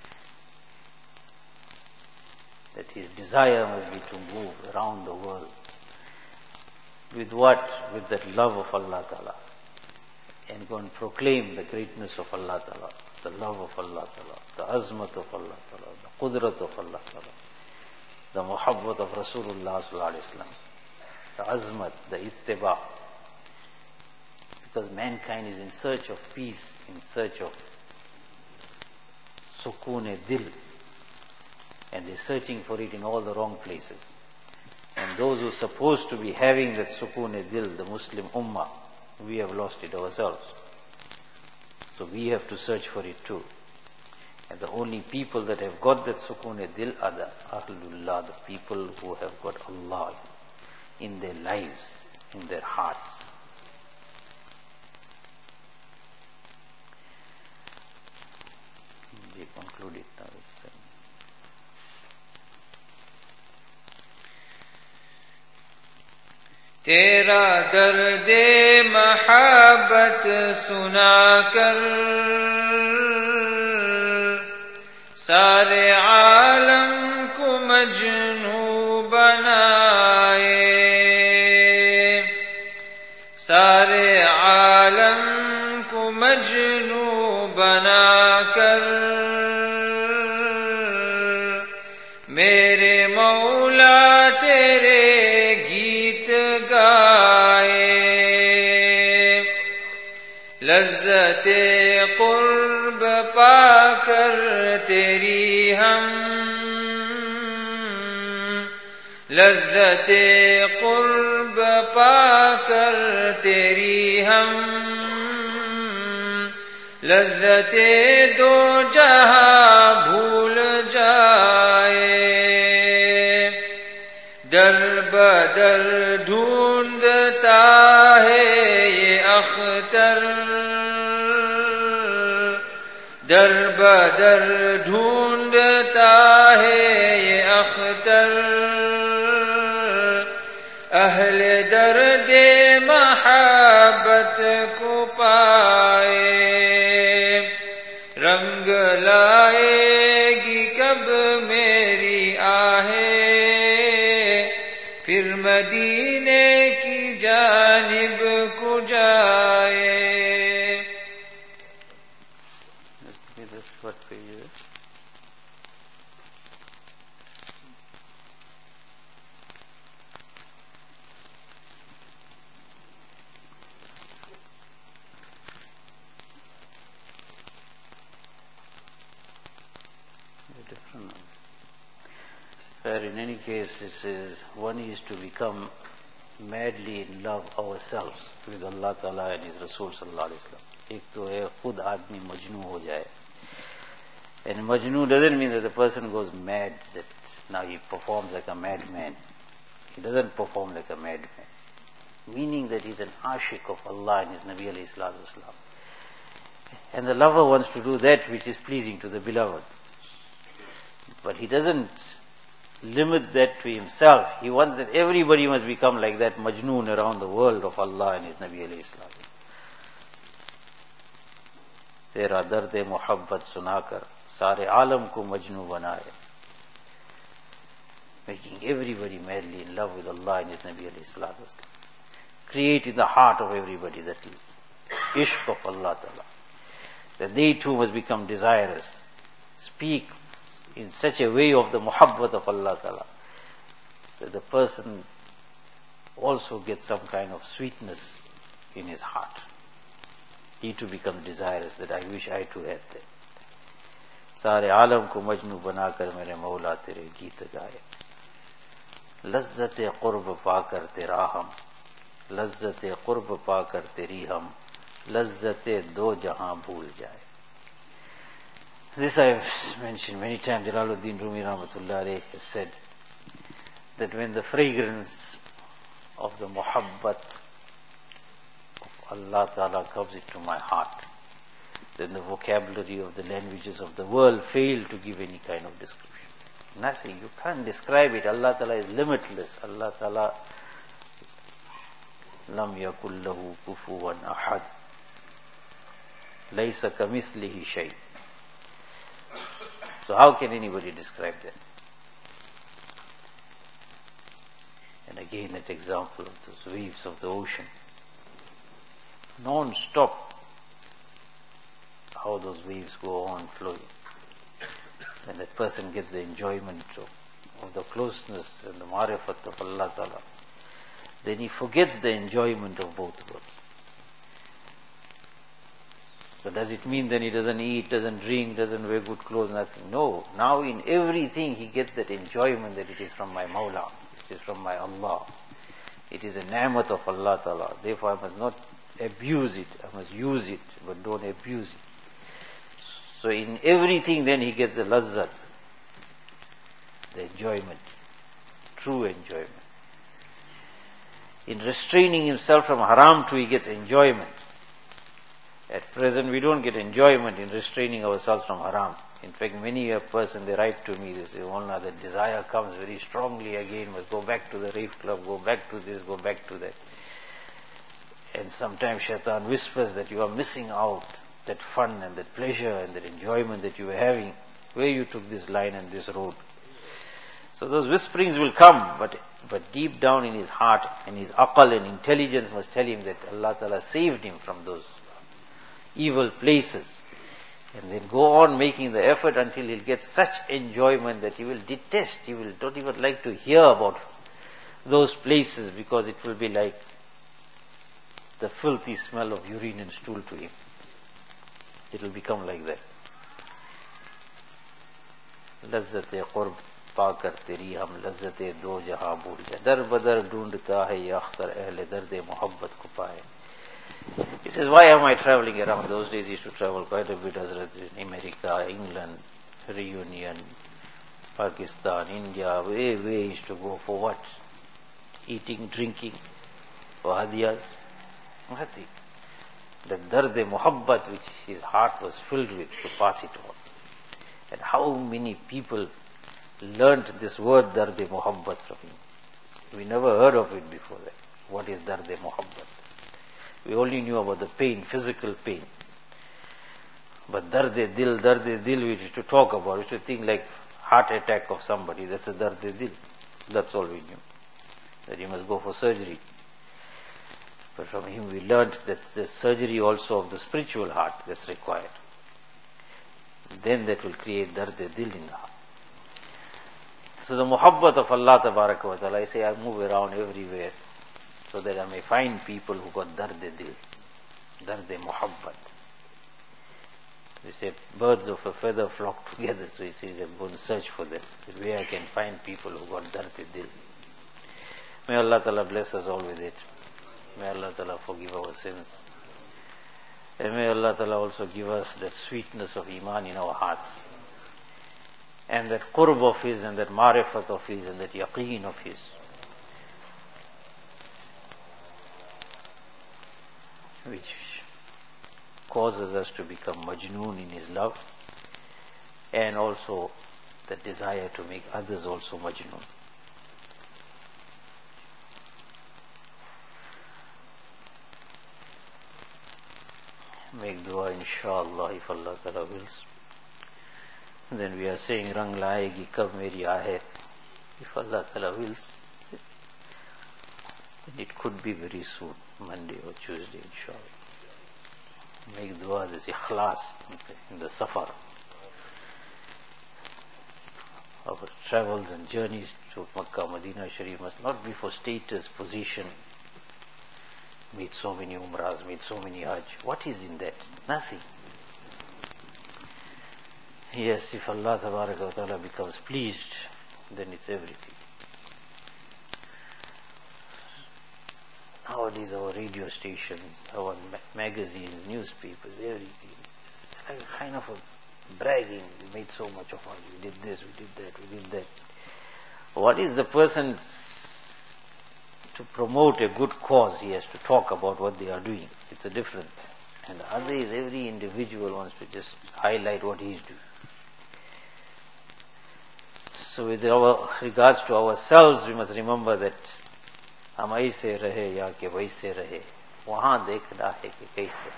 That his desire must be to move around the world. With what? With that love of Allah Ta'ala. And go and proclaim the greatness of Allah Ta'ala, the love of Allah Ta'ala, the azmat of Allah Ta'ala, the qudrat of Allah Ta'ala, the muhabbat of Rasulullah Sallallahu Alaihi Wasallam, the azmat, the ittiba. Because mankind is in search of peace, in search of sukoon-e-dil, and they're searching for it in all the wrong places. And those who are supposed to be having that sukoon-e-dil, the Muslim ummah, we have lost it ourselves. So we have to search for it too. And the only people that have got that sukoon-e-dil are the Ahlullah, the people who have got Allah in their lives, in their hearts. We conclude it now. तेरा दर्द महब्बत सुनाकर सारे आलम को मजनू बनाए. सारे आलम को मजनू बनाकर मेरे मौला तेरे गीत गाए. लज्जते कुर्ब पाकर तेरी हम, लज्जते कुर्ब पाकर तेरी हम, लज्जते दो जहां भूल जाए. दर बदर ढूंढता है ये अख्तर, दर बदर ढूंढता है ये अख्तर. अहले दर्द महब्बत को पाए. रंग लाएगी कब मेरी आहे फिर मदीने की जानिब को जाए. What page is it? Different ones. Where in any case it says one is to become madly in love ourselves with Allah Ta'ala and His Rasul Sallallahu Alaihi Wasallam. एक तो है खुद आदमी मजनू हो जाए. And majnoo doesn't mean that the person goes mad, that now he performs like a madman. He doesn't perform like a madman. Meaning that he's an ashik of Allah and His Nabi alayhi salatu wasalam. And the lover wants to do that which is pleasing to the beloved. But he doesn't limit that to himself. He wants that everybody must become like that majnoon around the world of Allah and His Nabi alayhi salatu. Tera dard-e muhabbat sunakar सारे आलम को मजनू बनाए. Making everybody madly in love with Allah and His Nabi alayhi salatu wasalam. Create in the heart of everybody that ishq of Allah Ta'ala. That they too must become desirous. Speak in such a way of the muhabbat of Allah Ta'ala that the person also gets some kind of sweetness in his heart. He too becomes desirous that I wish I too had that. सारे आलम को मजनू बनाकर मेरे मौला तेरे गीत गाए. लज्जत कुर्ब पाकर तेरा हम, लज्जत कुर्ब पाकर तेरी हम, लज्जत दो जहां भूल जाए. This I have mentioned many times. Jalaluddin Rumi Rahmatullah alayhi has said that when the fragrance of the muhabbat of Allah Ta'ala comes into my heart, then the vocabulary of the languages of the world fail to give any kind of description. Nothing. You can't describe it. Allah Ta'ala is limitless. Allah Ta'ala lam yakul lahu kufuwan ahad. Laysa kamithlihi shay. So how can anybody describe that? And again that example of those waves of the ocean. Non-stop. How those waves go on flowing. When that person gets the enjoyment of the closeness and the marifat of Allah Ta'ala, then he forgets the enjoyment of both worlds. So does it mean then he doesn't eat, doesn't drink, doesn't wear good clothes, nothing? No. Now in everything he gets that enjoyment that it is from my Mawla, it is from my Allah. It is a ni'mat of Allah Ta'ala. Therefore I must not abuse it, I must use it, but don't abuse it. So in everything then he gets the lazzat, the enjoyment, true enjoyment. In restraining himself from haram too he gets enjoyment. At present we don't get enjoyment in restraining ourselves from haram. In fact many a person they write to me, they say, oh no, the desire comes very strongly again, must go back to the rave club, go back to this, go back to that. And sometimes shaitan whispers that you are missing out that fun and that pleasure and that enjoyment that you were having, where you took this line and this road. So those whisperings will come, but deep down in his heart and his aqal and intelligence must tell him that Allah Ta'ala saved him from those evil places. And then go on making the effort until he'll get such enjoyment that he will detest, he will not even like to hear about those places because it will be like the filthy smell of urine and stool to him. It will become like that. लज्जत कुर्ब पाकर तेरी हम लज्जत दो जहां भूल जाए. दर बदर ढूंढता है ये अख्तर अहले दर्द मोहब्बत को पाए. He says, why am I traveling around? Those days he used to travel quite a bit, Hazrat, in America, England, Reunion, Pakistan, India, where he used to go for what? Eating, drinking, for hadiyas? Nothing. The dard-e muhabbat which his heart was filled with to pass it on. And how many people learnt this word dard-e muhabbat from him? We never heard of it before that. What is dard-e muhabbat? We only knew about the pain, physical pain. But dard-e dil we used to talk about, we used to think like heart attack of somebody, that's a dard-e-dil. That's all we knew. That he must go for surgery. But from him we learnt that the surgery also of the spiritual heart that's required. Then that will create dard-e-dil in the heart. So the muhabbat of Allah Tabaraka wa Ta'ala, I say I move around everywhere so that I may find people who got dard-e-dil, dard-e-muhabbat. We say birds of a feather flock together, so he says I'm going to search for them, where I can find people who got dard-e-dil. May Allah Ta'ala bless us all with it. May Allah Ta'ala forgive our sins. And may Allah Ta'ala also give us that sweetness of Iman in our hearts. And that qurb of His, and that marifat of His, and that yaqeen of His. Which causes us to become majnoon in His love. And also the desire to make others also majnoon. Make dua inshallah if Allah Ta'ala wills. Then we are saying Rang laegi kab meri aahe. If Allah Ta'ala wills, then it could be very soon, Monday or Tuesday inshallah. Make dua, this ikhlas in the safar. Our travels and journeys to Makkah, Medina Sharif must not be for status, position. Made so many umrahs, made so many hajj. What is in that? Nothing. Yes, if Allah Tabaraka wa Ta'ala becomes pleased, then it's everything. Nowadays our radio stations, our magazines, newspapers, everything is like a kind of a bragging. We made so much of it. We did this, we did that, we did that. What is the person to promote a good cause? He has to talk about what they are doing. It's a different thing. And the other is every individual wants to just highlight what he's doing. So with regards to ourselves, we must remember that हम ऐसे रहे या कि वैसे रहे, वहां देखना है कि कैसे.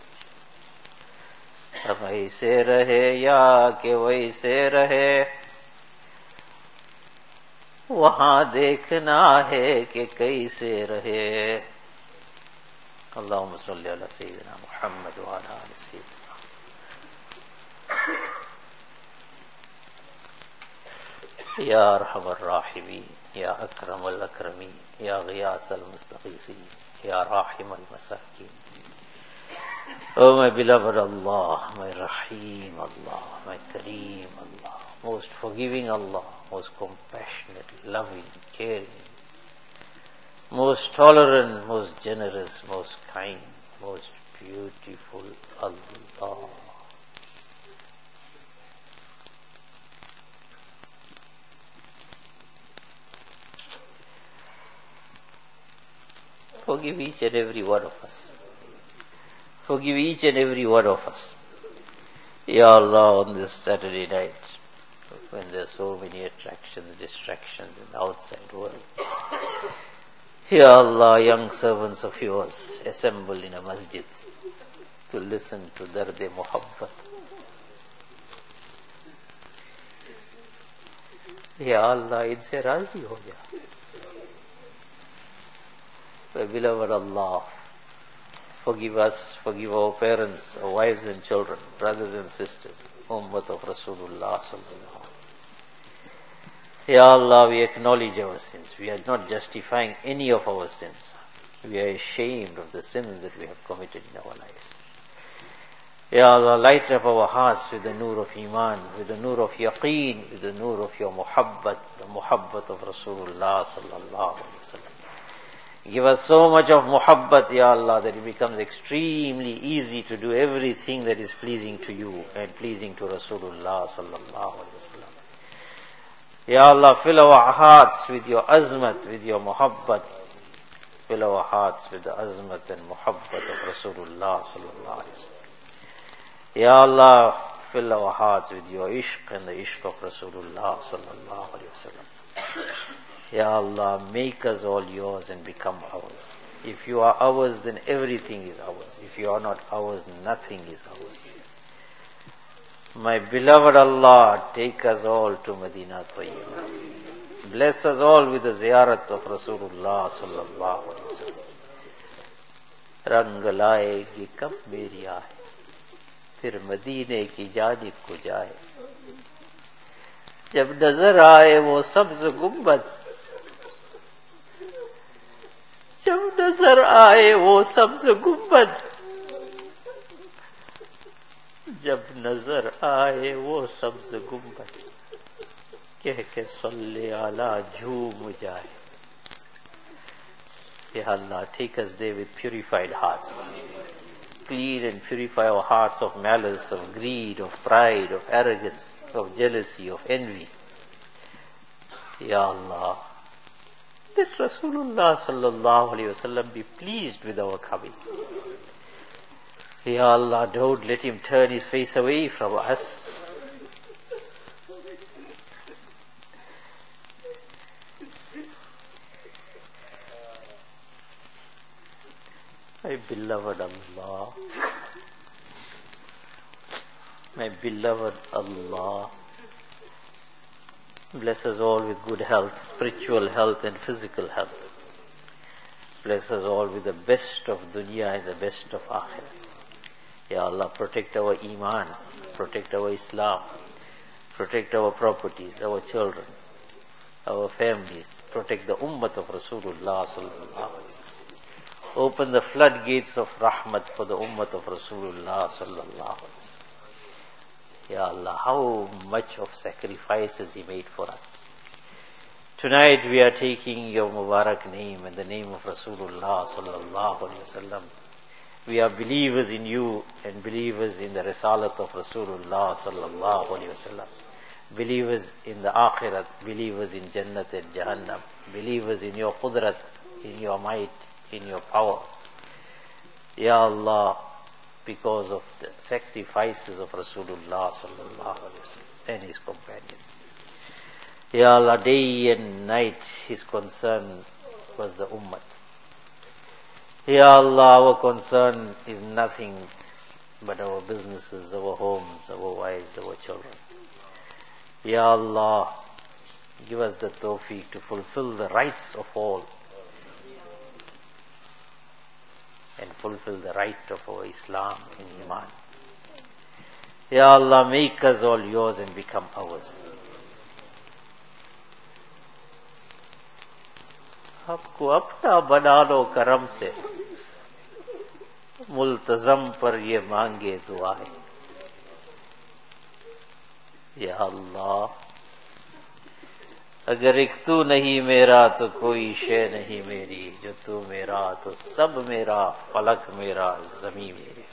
हम ऐसे रहे या कि वैसे रहे, वहां देखना है कि कैसे रहे. अल्लाहुम्मा सल्ली अला सय्यिदिना मुहम्मद व अला आलि सय्यिदिना. या अरहमर राहिमीन, या अकरमल अकरमीन, या गियासल मुस्तगीसीन, या राहिमल मसाकीन. Oh my beloved Allah, my Rahim Allah, my Kareem Allah, most forgiving Allah, most compassionate, loving, caring, most tolerant, most generous, most kind, most beautiful Allah. Forgive each and every one of us. Forgive each and every one of us. Ya Allah, on this Saturday night, when there are so many attractions, distractions in the outside world, Ya Allah, young servants of yours assemble in a masjid to listen to Dard-e-Muhabbat. Ya Allah, inse razi ho ja. My beloved Allah, forgive us, forgive our parents, our wives and children, brothers and sisters, Ummat of Rasulullah sallallahu alaihi wasallam. Ya Allah, we acknowledge our sins. We are not justifying any of our sins. We are ashamed of the sins that we have committed in our lives. Ya Allah, light up our hearts with the nur of Iman, with the nur of Yaqeen, with the nur of your Muhabbat, the Muhabbat of Rasulullah sallallahu alaihi wasallam. Give us so much of muhabbat, Ya Allah, that it becomes extremely easy to do everything that is pleasing to you and pleasing to Rasulullah sallallahu alaihi wasallam. Ya Allah, fill our hearts with your azmat, with your muhabbat. Fill our hearts with the azmat and muhabbat of Rasulullah sallallahu alaihi wasallam. Ya Allah, fill our hearts with your ishq and the ishq of Rasulullah sallallahu alaihi wasallam. Ya Allah, make us all yours and become ours. If you are ours, then everything is ours. If you are not ours, nothing is ours. My beloved Allah, take us all to Medina Tayyibah. Bless us all with the ziyarat of Rasulullah sallallahu alaihi wasallam. रंग लाएगी कब मेरी आए, फिर मदीने की जानिब को जाए। जब नजर आए वो सब्ज गुंबद, जब नजर आए वो सब्ज गुंबद, जब नजर आए वो सब्ज गुंबद, कह के सल्ले आला झूम जाए। Ya Allah, take us there with purified hearts. Clean and purify our hearts of malice, of greed, of pride, of arrogance, of jealousy, of envy. Ya Allah, let Rasulullah sallallahu alaihi wasallam be pleased with our coming. Ya Allah, don't let him turn his face away from us. My beloved Allah, my beloved Allah, bless us all with good health, spiritual health and physical health. Bless us all with the best of dunya and the best of akhirah. Ya Allah, protect our iman, protect our Islam, protect our properties, our children, our families, protect the ummah of Rasulullah sallallahu alaihi wasallam. Open the floodgates of rahmat for the ummah of Rasulullah sallallahu alaihi wasallam. Ya Allah, how much of sacrifices He made for us. Tonight we are taking your Mubarak name and the name of Rasulullah sallallahu alaihi wasallam. We are believers in you and believers in the Risalat of Rasulullah sallallahu alaihi wasallam. Believers in the Akhirat, believers in Jannat and Jahannam, believers in your Qudrat, in your might, in your power. Ya Allah, because of the sacrifices of Rasulullah sallallahu alaihi wasallam and his companions. Ya Allah, day and night his concern was the ummah. Ya Allah, our concern is nothing but our businesses, our homes, our wives, our children. Ya Allah, give us the tawfiq to fulfill the rights of all and fulfill the right of our Islam and Iman. Ya Allah, make us all yours and become ours. आपको अपना बना लो करम से, मुल्तजम पर ये मांगे दुआएं. या अल्लाह, अगर एक तू नहीं मेरा तो कोई शे नहीं मेरी, जो तू मेरा तो सब मेरा, फलक मेरा, जमी मेरी.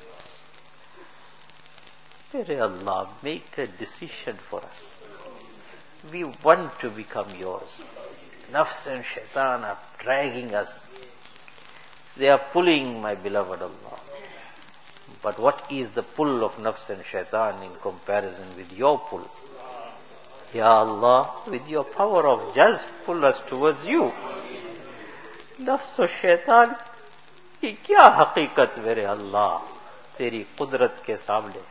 मेरे अल्लाह, make a decision for us. We want to become yours. Nafs and shaitan are dragging us. They are pulling, my beloved Allah. But what is the pull of nafs and shaitan in comparison with your pull? Ya Allah, with your power of jazb, pull us towards you. Nafs और shaitan की क्या हकीकत मेरे अल्लाह तेरी कुदरत के सामने.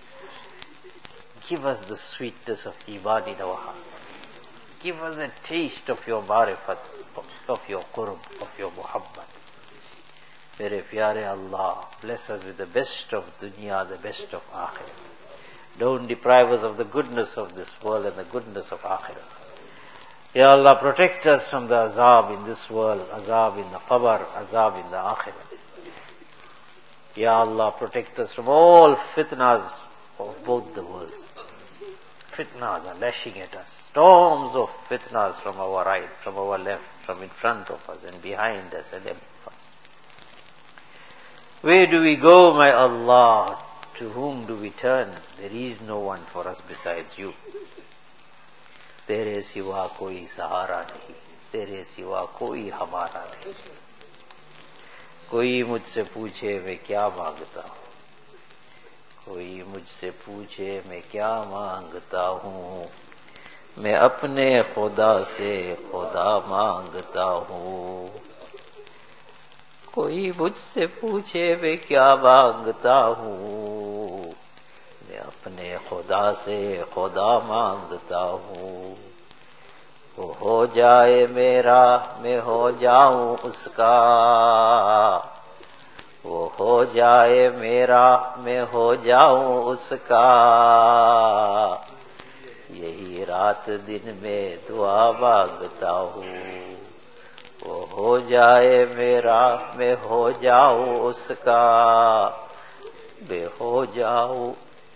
Give us the sweetness of iman in our hearts. Give us a taste of your marifat, of your qurb, of your muhabbat. Mere pyare Allah, bless us with the best of dunya, the best of akhirah. Don't deprive us of the goodness of this world and the goodness of akhirah. Ya Allah, protect us from the azab in this world, azab in the qabr, azab in the akhirah. Ya Allah, protect us from all fitnas of both the worlds. Fitnas are lashing at us. Storms of fitnas from our right, from our left, from in front of us and behind us and above us. Where do we go, my Allah? To whom do we turn? There is no one for us besides you. तेरे सिवा कोई सहारा नहीं, तेरे सिवा कोई हमारा नहीं. कोई मुझसे पूछे मैं क्या मांगता हूँ, कोई मुझसे पूछे मैं क्या मांगता हूँ. मैं अपने खुदा से खुदा मांगता हूँ. कोई मुझसे पूछे मैं क्या मांगता हूँ, मैं अपने खुदा से खुदा मांगता हूँ। वो हो जाए मेरा, मैं हो जाऊं उसका। वो हो जाए मेरा, मैं हो जाऊं उसका। यही रात दिन में दुआ मांगता हूँ। वो हो जाए मेरा, मैं हो जाऊं उसका। मैं हो जाऊं,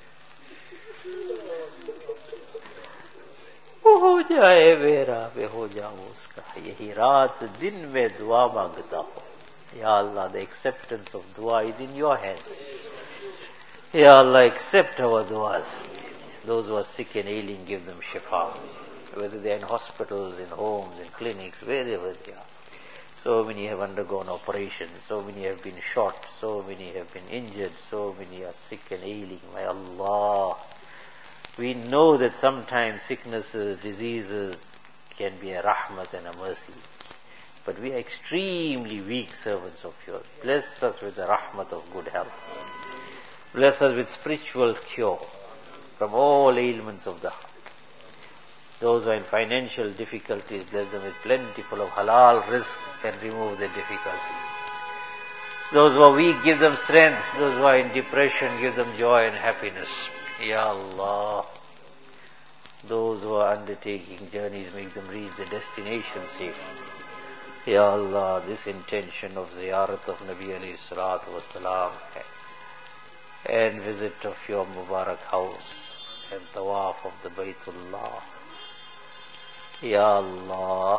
वो हो जाए मेरा, मैं हो जाऊं उसका। यही रात दिन में दुआ मांगता हूँ। Ya Allah, the acceptance of dua is in your hands. Ya Allah, accept our duas. Those who are sick and ailing, give them shifa. Whether they are in hospitals, in homes, in clinics, wherever they are. So many have undergone operations, so many have been shot, so many have been injured, so many are sick and ailing. My Allah, we know that sometimes sicknesses, diseases can be a rahmat and a mercy. But we are extremely weak servants of yours. Bless us with the rahmat of good health. Bless us with spiritual cure from all ailments of the heart. Those who are in financial difficulties, bless them with plentiful of halal rizq and remove their difficulties. Those who are weak, give them strength. Those who are in depression, give them joy and happiness. Ya Allah. Those who are undertaking journeys, make them reach their destination safely. Ya Allah, this intention of ziyarat of Nabi alayhi salatu wassalam and visit of your Mubarak house and tawaf of the Baytullah. Ya Allah,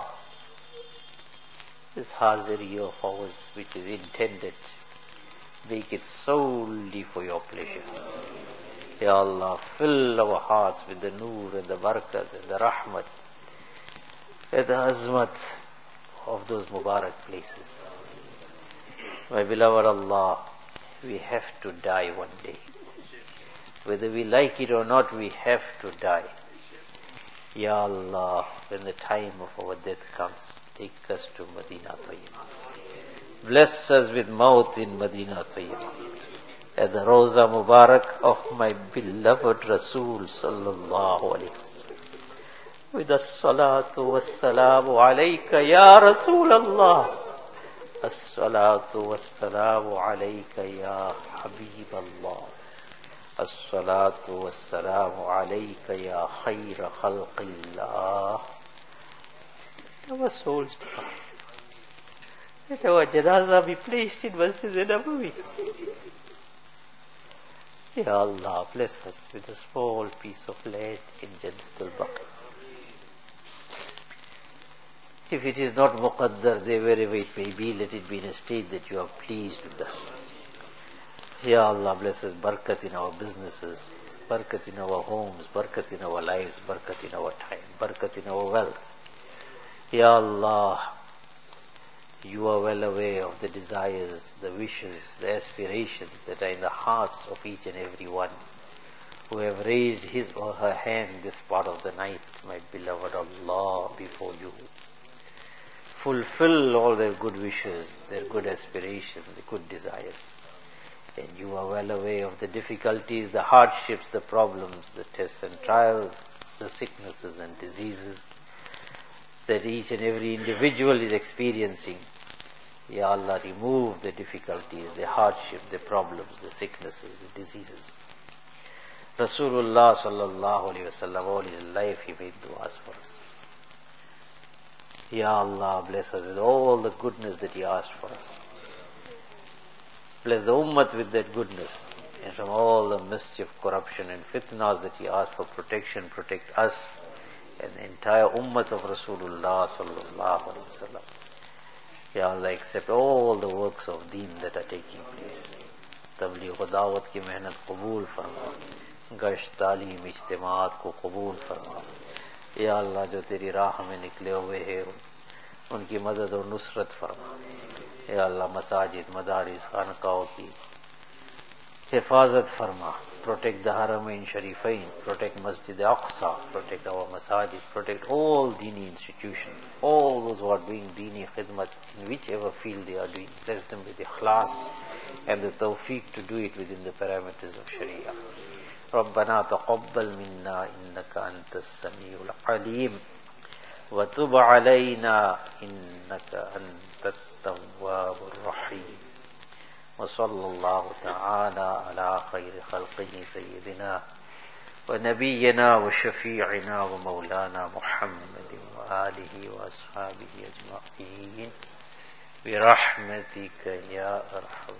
this haziri of ours which is intended, make it solely for your pleasure. Ya Allah, fill our hearts with the noor and the barakat and the rahmat and the azmat of those Mubarak places. My beloved Allah, we have to die one day. Whether we like it or not, we have to die. Ya Allah, when the time of our death comes, take us to Madinah Tayyibah. Bless us with maut in Madinah Tayyibah. At the Roza Mubarak of my beloved Rasul Sallallahu Alaihi Wasallam. With as-salatu was-salamu alayka ya Rasul Allah. As-salatu was-salamu alayka ya Habib Allah. As-salatu was-salamu alayka ya khayra khalqillah. Our souls depart. Let our janazah be placed in Masjid Nabawi. Ya Allah, bless us with a small piece of land in Jannatul Baqi. If it is not muqaddar, there wherever it may be, let it be in a state that you are pleased with us. Ya Allah, bless us, barakat in our businesses, barakat in our homes, barakat in our lives, barakat in our time, barakat in our wealth. Ya Allah, you are well aware of the desires, the wishes, the aspirations that are in the hearts of each and every one who have raised his or her hand this part of the night, my beloved Allah, before you. Fulfill all their good wishes, their good aspirations, their good desires. And you are well aware of the difficulties, the hardships, the problems, the tests and trials, the sicknesses and diseases that each and every individual is experiencing. Ya Allah, remove the difficulties, the hardships, the problems, the sicknesses, the diseases. Rasulullah sallallahu alaihi wasallam, all his life he made du'as for us. Ya Allah, bless us with all the goodness that He asked for us. Bless the ummah with that goodness, and from all the mischief, corruption and fitnas that He asked for protection, protect us and the entire ummah of Rasulullah sallallahu alaihi wasallam. Ya Allah, accept all the works of deen that are taking place. Tabligh wa da'wat ki mehnat qabool farma. Gasht, taaleem, ijtimaat ko qabool farma. या अल्लाह जो तेरी राह में निकले हुए हैं उनकी मदद और नुसरत फरमा. या अल्लाह मसाजिद, मदारिस, खानकाओं की हिफाजत फरमा. Protect the Haramain Sharifain, protect Masjid Aqsa, protect our masajid, protect all Dini institutions, all those who are doing Dini khidmat in whichever field they are doing. Bless them with ikhlas and the tawfiq to do it within the parameters of Sharia. रब्बना तक़ब्बल मिन्ना इन्नका अंतस समीउल अलीम व तुब अलैना इन्नका अंतत तव्वाबुर रहीम व सल्लल्लाहु तआला अला खैरि खल्क़िही सय्यिदिना व नबिय्यिना व शफ़ीअना व मौलाना मुहम्मद व आलिहि व अस्हाबिहि अजमईन बिरहमतिका या अरहम